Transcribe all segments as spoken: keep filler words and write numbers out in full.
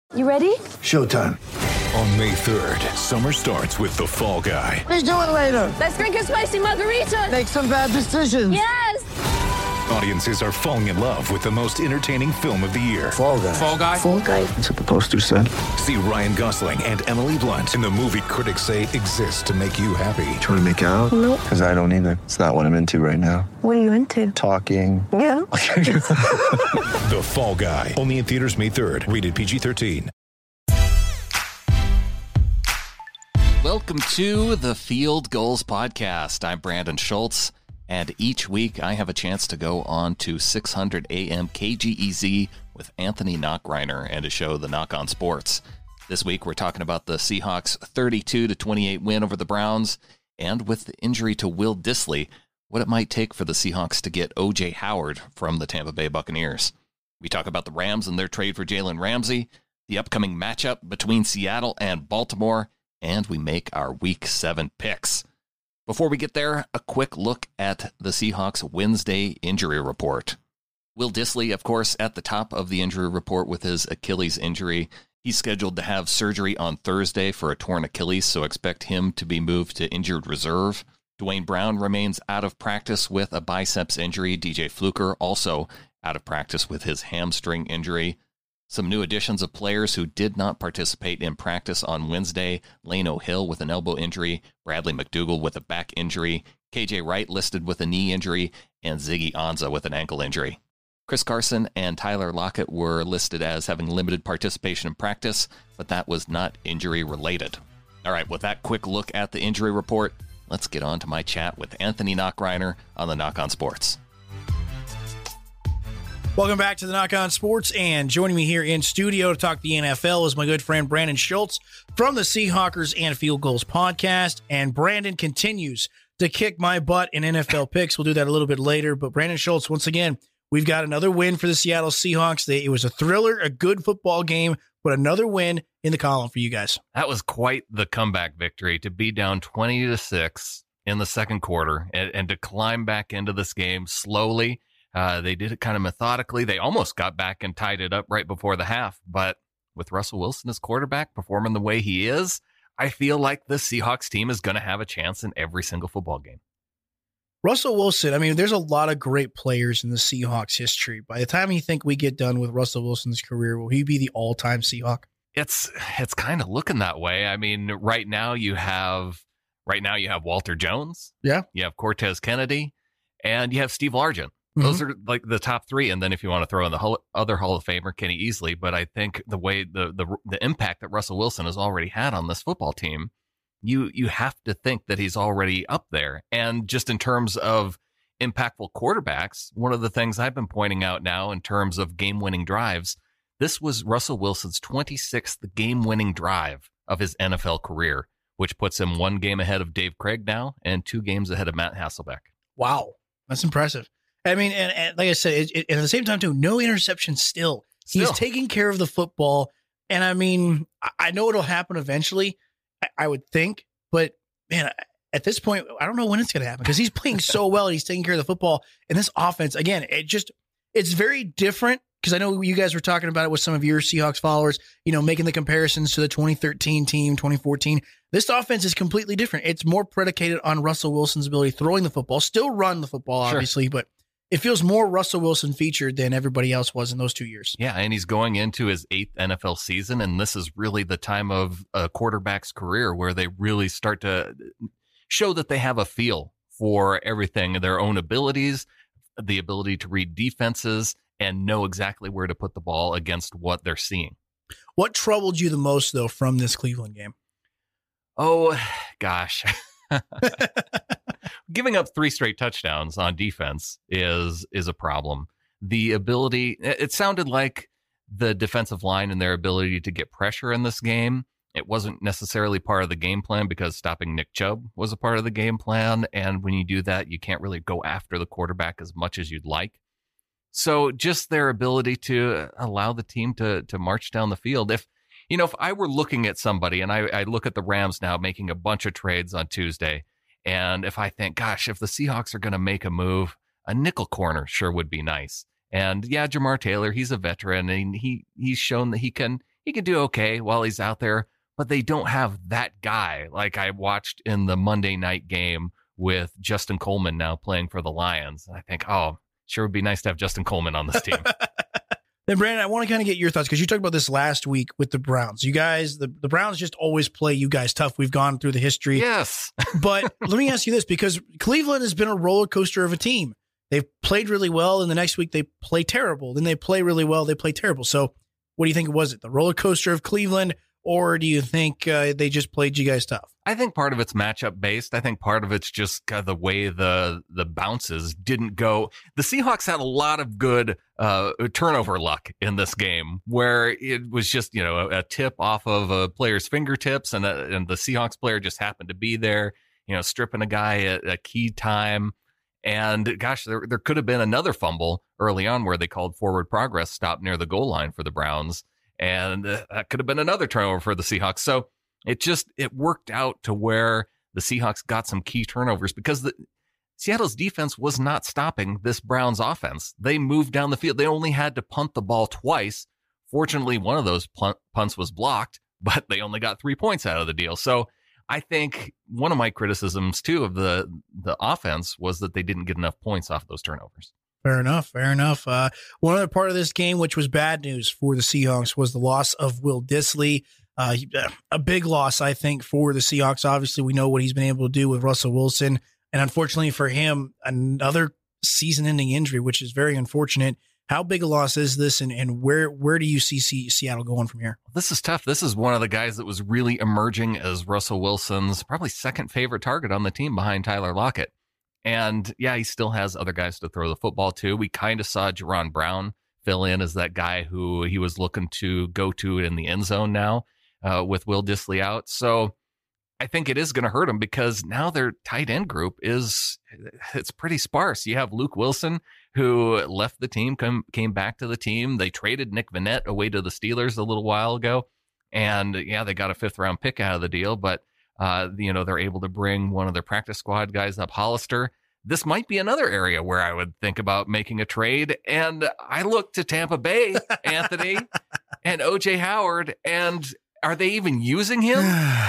You ready? Showtime. On May third, summer starts with The Fall Guy. Let's do it later. Let's drink a spicy margarita. Make some bad decisions. Yes! Audiences are falling in love with the most entertaining film of the year. Fall Guy. Fall Guy? Fall Guy. That's what the poster said. See Ryan Gosling and Emily Blunt in the movie critics say exists to make you happy. Trying to make it out? Nope. Because I don't either. It's not what I'm into right now. What are you into? Talking. Yeah. The Fall Guy. Only in theaters May third. Rated P G thirteen. Welcome to the Field Goals Podcast. I'm Brandon Schultz, and each week I have a chance to go on to six hundred A M K G E Z with Anthony Knockreiner and to show the Knock on Sports. This week we're talking about the Seahawks' thirty-two to twenty-eight win over the Browns, and with the injury to Will Dissly, what it might take for the Seahawks to get O J Howard from the Tampa Bay Buccaneers. We talk about the Rams and their trade for Jalen Ramsey, the upcoming matchup between Seattle and Baltimore, and we make our Week seven picks. Before we get there, a quick look at the Seahawks Wednesday injury report. Will Dissly, of course, at the top of the injury report with his Achilles injury. He's scheduled to have surgery on Thursday for a torn Achilles, so expect him to be moved to injured reserve. Dwayne Brown remains out of practice with a biceps injury. D J Fluker also out of practice with his hamstring injury. Some new additions of players who did not participate in practice on Wednesday: Lano Hill with an elbow injury, Bradley McDougald with a back injury, K J Wright listed with a knee injury, and Ziggy Ansah with an ankle injury. Chris Carson and Tyler Lockett were listed as having limited participation in practice, but that was not injury related. All right, with that quick look at the injury report, let's get on to my chat with Anthony Knockreiner on the Knock on Sports. Welcome back to the Knock on Sports, and joining me here in studio to talk the N F L is my good friend Brandon Schultz from the Seahawkers and Field Goals podcast. And Brandon continues to kick my butt in N F L picks. We'll do that a little bit later. But Brandon Schultz, once again, we've got another win for the Seattle Seahawks. They, it was a thriller, a good football game, but another win in the column for you guys. That was quite the comeback victory to be down twenty to six in the second quarter and, and to climb back into this game slowly. Uh, they did it kind of methodically. They almost got back and tied it up right before the half. But with Russell Wilson as quarterback performing the way he is, I feel like the Seahawks team is going to have a chance in every single football game. Russell Wilson, I mean, there's a lot of great players in the Seahawks history. By the time you think we get done with Russell Wilson's career, will he be the all-time Seahawk? It's it's kind of looking that way. I mean, right now you have right now you have Walter Jones. Yeah. You have Cortez Kennedy, and you have Steve Largent. Those are like the top three, and then if you want to throw in the Hall, other Hall of Famer, Kenny Easley. But I think the way the the the impact that Russell Wilson has already had on this football team, you you have to think that he's already up there. And just in terms of impactful quarterbacks, one of the things I've been pointing out now in terms of game-winning drives, this was Russell Wilson's twenty-sixth game-winning drive of his N F L career, which puts him one game ahead of Dave Craig now and two games ahead of Matt Hasselbeck. Wow, that's impressive. I mean, and, and like I said, it, it, and at the same time, too, no interceptions still. He's Still. taking care of the football. And I mean, I, I know it'll happen eventually, I, I would think. But, man, at this point, I don't know when it's going to happen because he's playing so well and he's taking care of the football. And this offense, again, it just, it's very different because I know you guys were talking about it with some of your Seahawks followers, you know, making the comparisons to the twenty thirteen team, twenty fourteen. This offense is completely different. It's more predicated on Russell Wilson's ability throwing the football, still run the football, Sure. obviously, but it feels more Russell Wilson featured than everybody else was in those two years. Yeah, and he's going into his eighth N F L season, and this is really the time of a quarterback's career where they really start to show that they have a feel for everything, their own abilities, the ability to read defenses, and know exactly where to put the ball against what they're seeing. What troubled you the most, though, from this Cleveland game? Oh, gosh. Giving up three straight touchdowns on defense is is a problem. The ability, it sounded like the defensive line and their ability to get pressure in this game, it wasn't necessarily part of the game plan because stopping Nick Chubb was a part of the game plan. And when you do that, you can't really go after the quarterback as much as you'd like. So just their ability to allow the team to to march down the field. If, you know, if I were looking at somebody and I, I look at the Rams now making a bunch of trades on Tuesday, and if I think, gosh, if the Seahawks are going to make a move, a nickel corner sure would be nice. And yeah, Jamar Taylor, he's a veteran and he he's shown that he can he could do okay while he's out there, but they don't have that guy like I watched in the Monday night game with Justin Coleman now playing for the Lions. I think, oh, sure would be nice to have Justin Coleman on this team. Then, Brandon, I want to kind of get your thoughts because you talked about this last week with the Browns. You guys, the, the Browns just always play you guys tough. We've gone through the history. Yes. But let me ask you this, because Cleveland has been a roller coaster of a team. They've played really well, and the next week they play terrible. Then they play really well, they play terrible. So what do you think was it? The roller coaster of Cleveland, or do you think uh, they just played you guys tough? I think part of it's matchup based. I think part of it's just kind of the way the the bounces didn't go. The Seahawks had a lot of good uh, turnover luck in this game, where it was just, you know, a, a tip off of a player's fingertips, and a, and the Seahawks player just happened to be there, you know, stripping a guy at a key time. And gosh, there there could have been another fumble early on where they called forward progress stop near the goal line for the Browns, and uh, that could have been another turnover for the Seahawks. So it just, it worked out to where the Seahawks got some key turnovers because the Seattle's defense was not stopping this Browns offense. They moved down the field. They only had to punt the ball twice. Fortunately, one of those punt, punts was blocked, but they only got three points out of the deal. So I think one of my criticisms too of the, the offense was that they didn't get enough points off those turnovers. Fair enough. Fair enough. Uh, one other part of this game, which was bad news for the Seahawks, was the loss of Will Dissly. Uh, a big loss, I think, for the Seahawks. Obviously, we know what he's been able to do with Russell Wilson. And unfortunately for him, another season-ending injury, which is very unfortunate. How big a loss is this, and, and where where do you see C- Seattle going from here? This is tough. This is one of the guys that was really emerging as Russell Wilson's probably second favorite target on the team behind Tyler Lockett. And yeah, he still has other guys to throw the football to. We kind of saw Jerron Brown fill in as that guy who he was looking to go to in the end zone now. Uh, with Will Dissly out. So I think it is going to hurt them because now their tight end group is, it's pretty sparse. You have Luke Wilson, who left the team, come, came back to the team. They traded Nick Vannett away to the Steelers a little while ago. And yeah, they got a fifth round pick out of the deal, but uh, you know, they're able to bring one of their practice squad guys up, Hollister. This might be another area where I would think about making a trade. And I look to Tampa Bay, Anthony, and O J Howard, and are they even using him?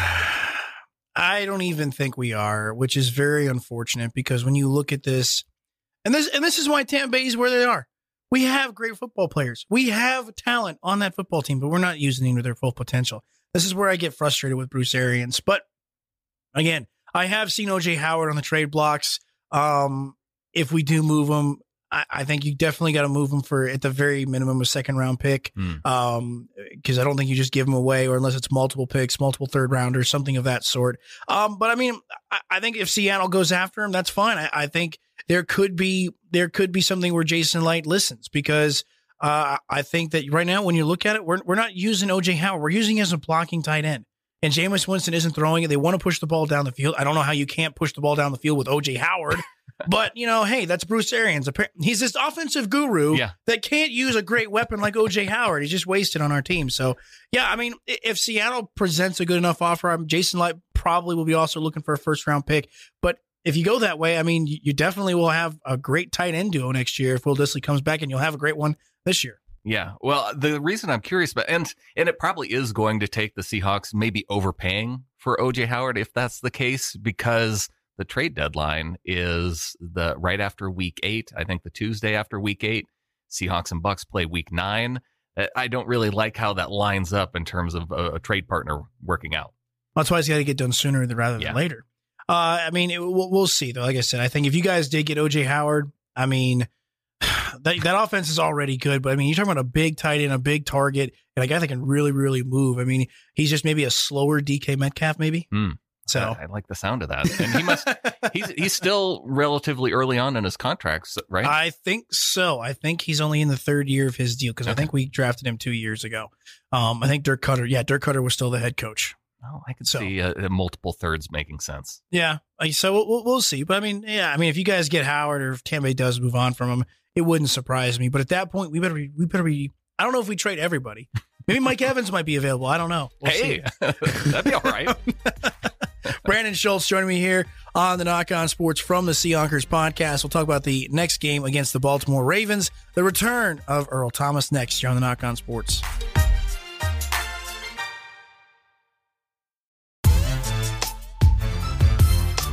I don't even think we are, which is very unfortunate because when you look at this, and this and this is why Tampa Bay is where they are. We have great football players. We have talent on that football team, but we're not using them to their full potential. This is where I get frustrated with Bruce Arians. But again, I have seen O J Howard on the trade blocks. Um, if we do move him, I, I think you definitely got to move him for, at the very minimum, a second round pick. Mm. Um, because I don't think you just give him away, or unless it's multiple picks, multiple third rounders, something of that sort. Um, but I mean, I, I think if Seattle goes after him, that's fine. I, I think there could be there could be something where Jason Light listens, because uh, I think that right now, when you look at it, we're we're not using O J Howard. We're using him as a blocking tight end. And Jameis Winston isn't throwing it. They want to push the ball down the field. I don't know how you can't push the ball down the field with O J Howard. But, you know, hey, that's Bruce Arians. He's this offensive guru yeah. that can't use a great weapon like O J Howard. He's just wasted on our team. So, yeah, I mean, if Seattle presents a good enough offer, Jason Light probably will be also looking for a first-round pick. But if you go that way, I mean, you definitely will have a great tight end duo next year if Will Dissly comes back, and you'll have a great one this year. Yeah, well, the reason I'm curious about, and and it probably is going to take the Seahawks maybe overpaying for O J Howard if that's the case, because the trade deadline is the right after week eight. I think the Tuesday after week eight. Seahawks and Bucks play week nine. I don't really like how that lines up in terms of a, a trade partner working out. That's why it's got to get done sooner rather than yeah. later. Uh, I mean, it, we'll, we'll see, though. Like I said, I think if you guys did get O J Howard, I mean, that that offense is already good. But I mean, you're talking about a big tight end, a big target, and a guy that can really, really move. I mean, he's just maybe a slower D K Metcalf, maybe. Mm. So I, I like the sound of that. And he must, he's, he's still relatively early on in his contracts, right? I think so. I think he's only in the third year of his deal, because okay. I think we drafted him two years ago. Um, I think Dirk Cutter. Yeah, Dirk Cutter was still the head coach. Oh, I could so, see uh, multiple thirds making sense. Yeah. So we'll, we'll see. But I mean, yeah, I mean, if you guys get Howard, or if Tampa Bay does move on from him, it wouldn't surprise me. But at that point, we better be, we better be, I don't know if we trade everybody. Maybe Mike Evans might be available. I don't know. We'll hey, that'd be all right. Brandon Schultz joining me here on the Knock On Sports from the Seahawkers podcast. We'll talk about the next game against the Baltimore Ravens, the return of Earl Thomas next here on the Knock On Sports.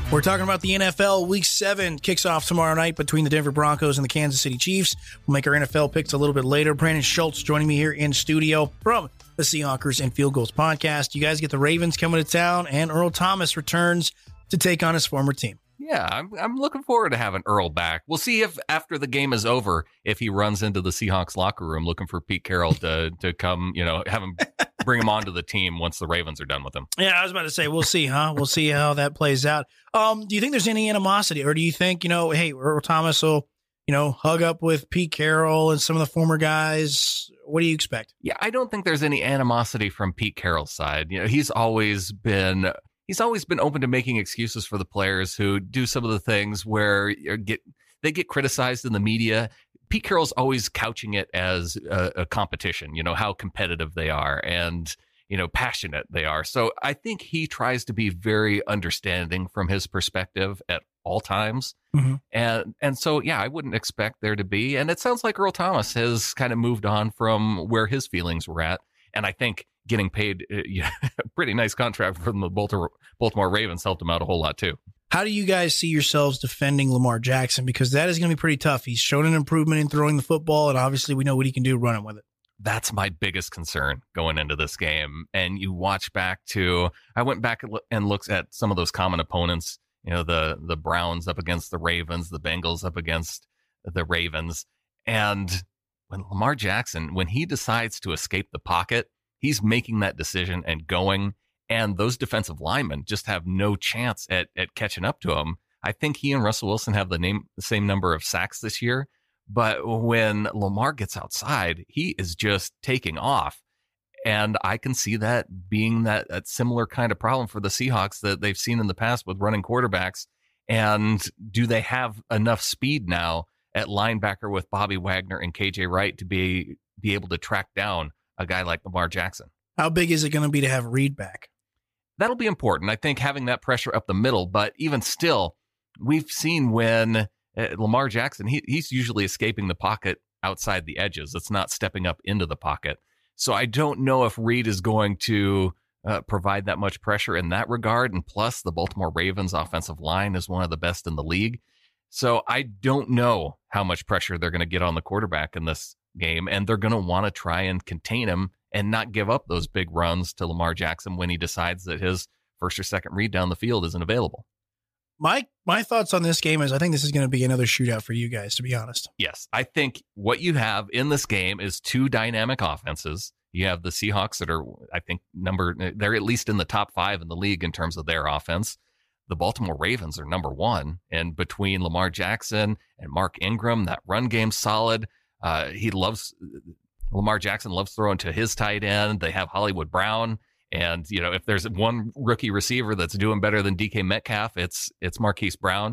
We're talking about the N F L. Week seven kicks off tomorrow night between the Denver Broncos and the Kansas City Chiefs. We'll make our N F L picks a little bit later. Brandon Schultz joining me here in studio from the Seahawkers and Field Goals podcast. You guys get the Ravens coming to town, and Earl Thomas returns to take on his former team. Yeah, I'm I'm looking forward to having Earl back. We'll see if after the game is over, if he runs into the Seahawks locker room looking for Pete Carroll to to come, you know, have him bring him onto the team once the Ravens are done with him. Yeah, I was about to say, we'll see, huh? We'll see how that plays out. Um, do you think there's any animosity, or do you think, you know, hey, Earl Thomas will, you know, hug up with Pete Carroll and some of the former guys? What do you expect? Yeah, I don't think there's any animosity from Pete Carroll's side. You know, he's always been he's always been open to making excuses for the players who do some of the things where you get they get criticized in the media. Pete Carroll's always couching it as a, a competition, you know, how competitive they are and, you know, passionate they are. So I think he tries to be very understanding from his perspective at all times. Mm-hmm. And and so, yeah, I wouldn't expect there to be. And it sounds like Earl Thomas has kind of moved on from where his feelings were at. And I think getting paid uh, yeah, a pretty nice contract from the Baltimore, Baltimore Ravens helped him out a whole lot, too. How do you guys see yourselves defending Lamar Jackson? Because that is going to be pretty tough. He's shown an improvement in throwing the football, and obviously we know what he can do running with it. That's my biggest concern going into this game. And you watch back to, I went back and looked at some of those common opponents, you know, the, the Browns up against the Ravens, the Bengals up against the Ravens. And when Lamar Jackson, when he decides to escape the pocket, he's making that decision and going. And those defensive linemen just have no chance at, at catching up to him. I think he and Russell Wilson have the, name, the same number of sacks this year. But when Lamar gets outside, he is just taking off. And I can see that being that, that similar kind of problem for the Seahawks that they've seen in the past with running quarterbacks. And do they have enough speed now at linebacker with Bobby Wagner and K J Wright to be, be able to track down a guy like Lamar Jackson? How big is it going to be to have Reed back? That'll be important. I think having that pressure up the middle, but even still, we've seen when uh, Lamar Jackson, he, he's usually escaping the pocket outside the edges. It's not stepping up into the pocket. So I don't know if Reed is going to uh, provide that much pressure in that regard. And plus, the Baltimore Ravens offensive line is one of the best in the league. So I don't know how much pressure they're going to get on the quarterback in this game. And they're going to want to try and contain him and not give up those big runs to Lamar Jackson when he decides that his first or second read down the field isn't available. My my thoughts on this game is I think this is going to be another shootout for you guys, to be honest. Yes, I think what you have in this game is two dynamic offenses. You have the Seahawks that are, I think, number they're at least in the top five in the league in terms of their offense. The Baltimore Ravens are number one. And between Lamar Jackson and Mark Ingram, that run game's solid. Uh, he loves... Lamar Jackson loves throwing to his tight end. They have Hollywood Brown. And, you know, if there's one rookie receiver that's doing better than D K Metcalf, it's it's Marquise Brown.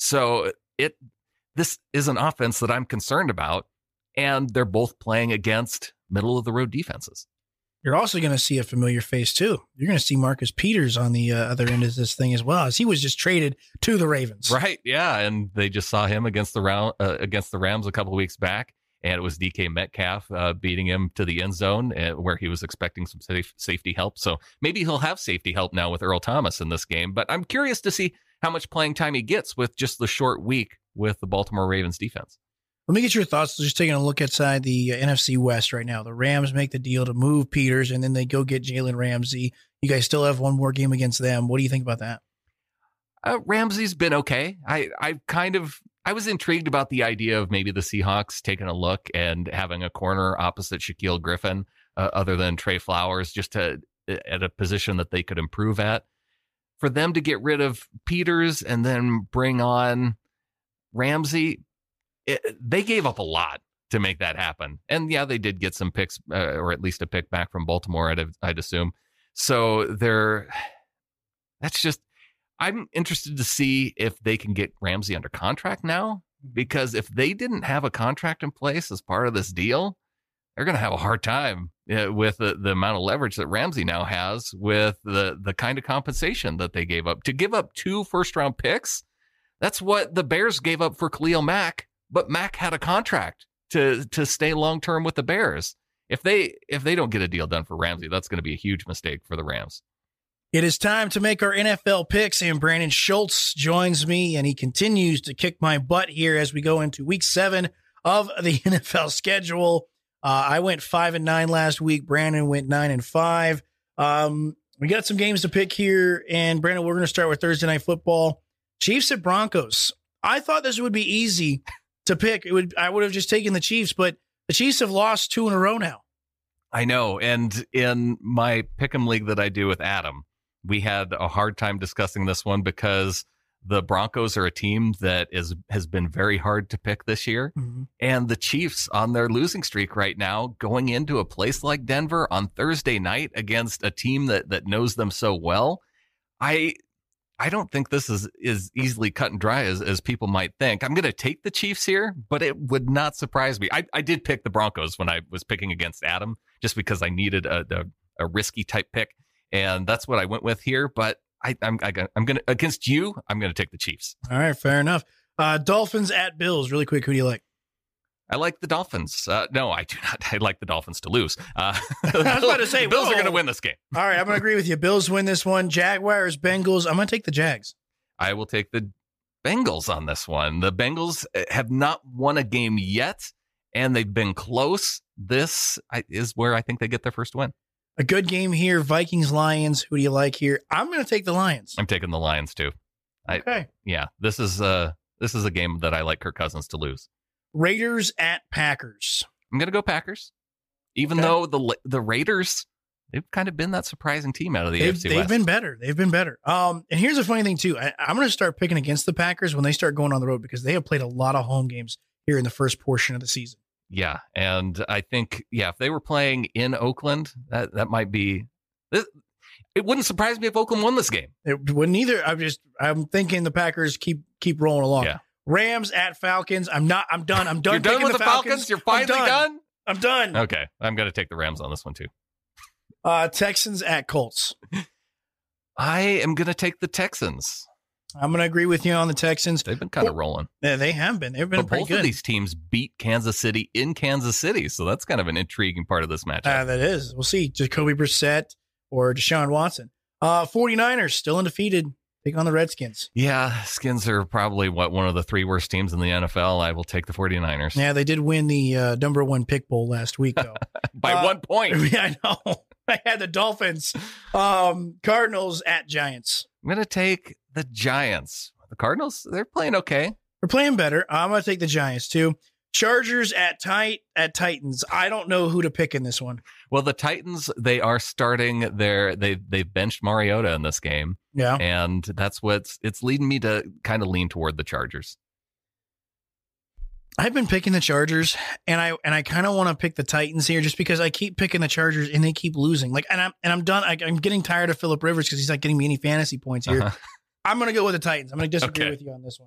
So it this is an offense that I'm concerned about. And they're both playing against middle of the road defenses. You're also going to see a familiar face, too. You're going to see Marcus Peters on the uh, other end of this thing as well, as he was just traded to the Ravens. Right. Yeah. And they just saw him against the round uh, against the Rams a couple of weeks back. And it was D K Metcalf uh, beating him to the end zone uh, where he was expecting some safe, safety help. So maybe he'll have safety help now with Earl Thomas in this game. But I'm curious to see how much playing time he gets with just the short week with the Baltimore Ravens defense. Let me get your thoughts. Just taking a look outside the uh, N F C West right now. The Rams make the deal to move Peters, and then they go get Jalen Ramsey. You guys still have one more game against them. What do you think about that? Uh, Ramsey's been okay. I, I kind of... I was intrigued about the idea of maybe the Seahawks taking a look and having a corner opposite Shaquille Griffin, uh, other than Trey Flowers, just to at a position that they could improve at. For them to get rid of Peters and then bring on Ramsey, it, they gave up a lot to make that happen. And yeah, they did get some picks, uh, or at least a pick back from Baltimore, I'd, I'd assume. So they're that's just. I'm interested to see if they can get Ramsey under contract now, because if they didn't have a contract in place as part of this deal, they're going to have a hard time uh, with the, the amount of leverage that Ramsey now has with the, the kind of compensation that they gave up. To give up two first round picks, that's what the Bears gave up for Khalil Mack, but Mack had a contract to, to stay long term with the Bears. If they if they don't get a deal done for Ramsey, that's going to be a huge mistake for the Rams. It is time to make our N F L picks, and Brandon Schultz joins me, and he continues to kick my butt here as we go into week seven of the N F L schedule. Uh, I went five and nine last week. Brandon went nine and five. Um, we got some games to pick here, and Brandon, we're going to start with Thursday Night Football. Chiefs at Broncos. I thought this would be easy to pick. It would. I would have just taken the Chiefs, but the Chiefs have lost two in a row now. I know, and in my pick'em league that I do with Adam, we had a hard time discussing this one because the Broncos are a team that is has been very hard to pick this year. Mm-hmm. And the Chiefs on their losing streak right now, going into a place like Denver on Thursday night against a team that that knows them so well. I I don't think this is, is easily cut and dry as, as people might think. I'm going to take the Chiefs here, but it would not surprise me. I, I did pick the Broncos when I was picking against Adam, just because I needed a, a, a risky type pick. And that's what I went with here. But I, I'm I, I'm going to, against you, I'm going to take the Chiefs. All right, fair enough. Uh, Dolphins at Bills. Really quick, who do you like? I like the Dolphins. Uh, no, I do not. I like the Dolphins to lose. Uh, I was about to say, the Bills whoa. are going to win this game. All right, I'm going to agree with you. Bills win this one. Jaguars, Bengals. I'm going to take the Jags. I will take the Bengals on this one. The Bengals have not won a game yet, and they've been close. This is where I think they get their first win. A good game here. Vikings, Lions. Who do you like here? I'm going to take the Lions. I'm taking the Lions too. Okay. I, yeah, this is uh this is a game that I like Kirk Cousins to lose. Raiders at Packers. I'm going to go Packers. Even okay. though the the Raiders, they've kind of been that surprising team out of the they've, A F C They've West. been better. They've been better. Um, and here's a funny thing too. I, I'm going to start picking against the Packers when they start going on the road because they have played a lot of home games here in the first portion of the season. Yeah, and I think yeah, if they were playing in Oakland, that that might be. It, it wouldn't surprise me if Oakland won this game. It wouldn't either. I'm just I'm thinking the Packers keep keep rolling along. Yeah. Rams at Falcons. I'm not. I'm done. I'm done. You're done with the, the Falcons? Falcons. You're finally I'm done. done. I'm done. Okay, I'm going to take the Rams on this one too. Uh, Texans at Colts. I am going to take the Texans. I'm going to agree with you on the Texans. They've been kind of rolling. Yeah, they have been. They've been but pretty both good. Both of these teams beat Kansas City in Kansas City, so that's kind of an intriguing part of this matchup. Uh, that is. We'll see. Jacoby Brissett or Deshaun Watson. Uh, 49ers still undefeated. Take on the Redskins. Yeah, Skins are probably, what, one of the three worst teams in the N F L. I will take the 49ers. Yeah, they did win the uh, number one pick bowl last week, though. By uh, one point. Yeah, I know. I had the Dolphins. Um, Cardinals at Giants. I'm going to take the Giants. The Cardinals, they're playing okay. They're playing better. I'm going to take the Giants, too. Chargers at tight at Titans. I don't know who to pick in this one. Well, the Titans, they are starting their they they've benched Mariota in this game. Yeah. And that's what's it's leading me to kind of lean toward the Chargers. I've been picking the Chargers, and I and I kind of want to pick the Titans here just because I keep picking the Chargers and they keep losing. Like, and I'm and I'm done. I, I'm getting tired of Phillip Rivers because he's not getting me any fantasy points here. Uh-huh. I'm going to go with the Titans. I'm going to disagree okay. with you on this one.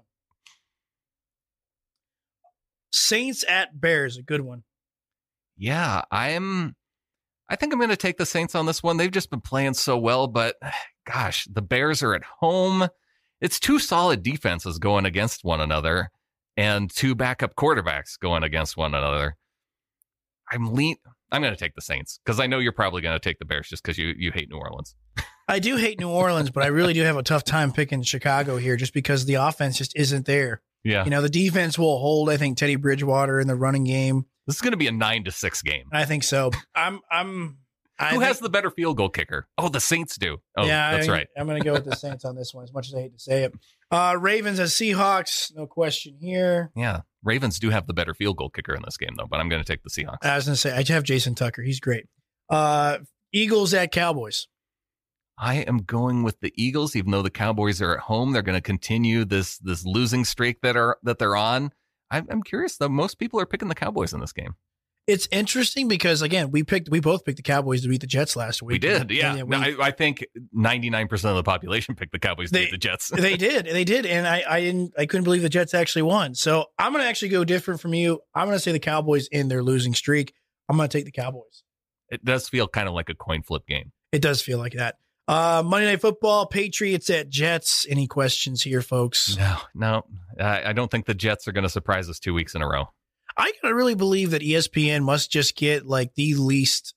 Saints at Bears, a good one. Yeah, I'm. I think I'm going to take the Saints on this one. They've just been playing so well, but gosh, the Bears are at home. It's two solid defenses going against one another, and two backup quarterbacks going against one another. I'm lean. I'm going to take the Saints because I know you're probably going to take the Bears just because you you hate New Orleans. I do hate New Orleans, but I really do have a tough time picking Chicago here just because the offense just isn't there. Yeah. You know, the defense will hold, I think, Teddy Bridgewater in the running game. This is going to be a nine to six game. I think so. I'm, I'm, I Who think, has the better field goal kicker? Oh, the Saints do. Oh, yeah, that's I, right. I'm going to go with the Saints on this one, as much as I hate to say it. Uh, Ravens as Seahawks, no question here. Yeah. Ravens do have the better field goal kicker in this game, though, but I'm going to take the Seahawks. I was going to say, I have Jason Tucker. He's great. Uh, Eagles at Cowboys. I am going with the Eagles, even though the Cowboys are at home. They're going to continue this this losing streak that are that they're on. I'm, I'm curious, though. Most people are picking the Cowboys in this game. It's interesting because, again, we picked we both picked the Cowboys to beat the Jets last week. We did, yeah. yeah we, no, I, I think ninety-nine percent of the population picked the Cowboys to they, beat the Jets. They did, they did, and I I didn't I couldn't believe the Jets actually won. So I'm going to actually go different from you. I'm going to say the Cowboys in their losing streak. I'm going to take the Cowboys. It does feel kind of like a coin flip game. It does feel like that. Uh, Monday Night Football, Patriots at Jets. Any questions here, folks? No, no. I, I don't think the Jets are going to surprise us two weeks in a row. I gotta really believe that E S P N must just get like the least,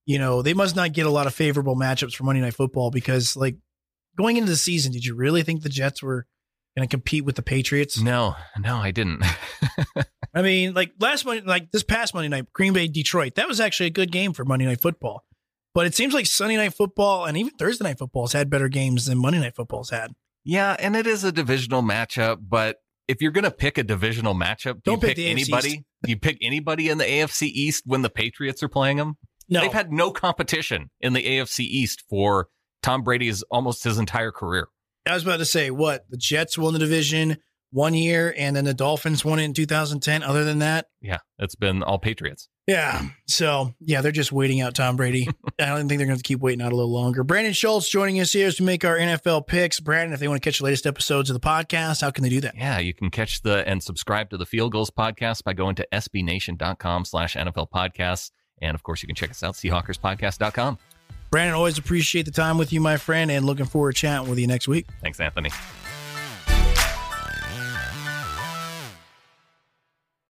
you know, they must not get a lot of favorable matchups for Monday Night Football because, like, going into the season, did you really think the Jets were going to compete with the Patriots? No, no, I didn't. I mean, like last Monday, like this past Monday night, Green Bay, Detroit, that was actually a good game for Monday Night Football. But it seems like Sunday Night Football and even Thursday Night Football has had better games than Monday Night Football's had. Yeah, and it is a divisional matchup, but if you're going to pick a divisional matchup, do Don't you pick pick the A F C anybody? East. Do you pick anybody in the A F C East when the Patriots are playing them? No. They've had no competition in the A F C East for Tom Brady's almost his entire career. I was about to say, what? The Jets won the division one year, and then the Dolphins won it in two thousand ten. Other than that, Yeah, it's been all Patriots. yeah. So, yeah, they're just waiting out Tom Brady. I don't think they're going to keep waiting out a little longer. Brandon Schultz joining us here as we make our N F L picks. Brandon, if they want to catch the latest episodes of the podcast, how can they do that? Yeah, you can catch the and subscribe to the Field Goals podcast by going to s b nation dot com slash N F L podcasts. And of course, you can check us out, seahawkers podcast dot com. Brandon, always appreciate the time with you, my friend, and looking forward to chatting with you next week. Thanks, Anthony.